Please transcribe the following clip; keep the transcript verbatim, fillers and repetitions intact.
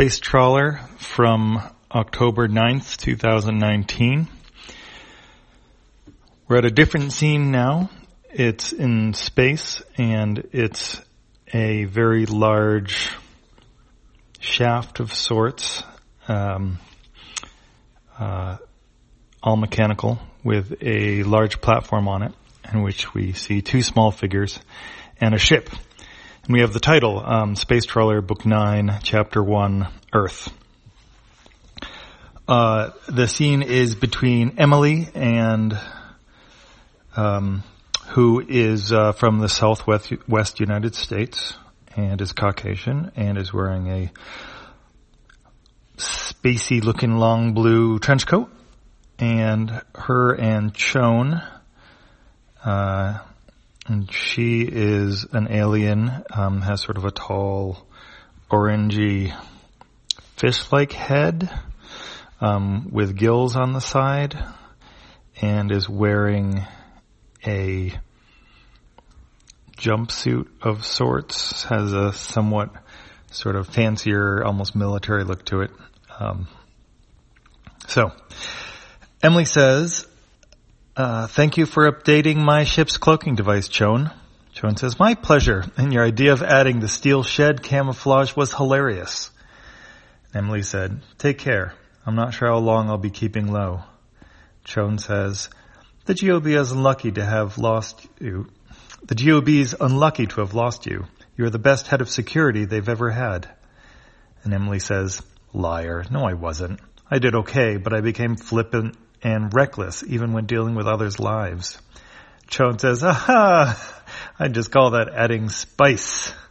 Space Trawler from October ninth, twenty nineteen. We're at a different scene now. It's in space, and it's a very large shaft of sorts, um, uh, all mechanical, with a large platform on it, in which we see two small figures and a ship. And we have the title, um, Space Trawler, Book nine, Chapter one, Earth. Uh, the scene is between Emily and, um, who is, uh, from the southwest West United States and is Caucasian and is wearing a spacey looking long blue trench coat. And her and Chone, uh, and she is an alien, um, has sort of a tall, orangey, fish-like head, um, with gills on the side, and is wearing a jumpsuit of sorts, has a somewhat sort of fancier, almost military look to it. Um, so, Emily says, Uh, thank you for updating my ship's cloaking device, Chone. Chone says, my pleasure, and your idea of adding the steel shed camouflage was hilarious. Emily said, take care. I'm not sure how long I'll be keeping low. Chone says, the G O B is unlucky to have lost you. The G O B is unlucky to have lost you. You're the best head of security they've ever had. And Emily says, liar. No, I wasn't. I did okay, but I became flippant and reckless, even when dealing with others' lives. Chone says, aha, I just call that adding spice.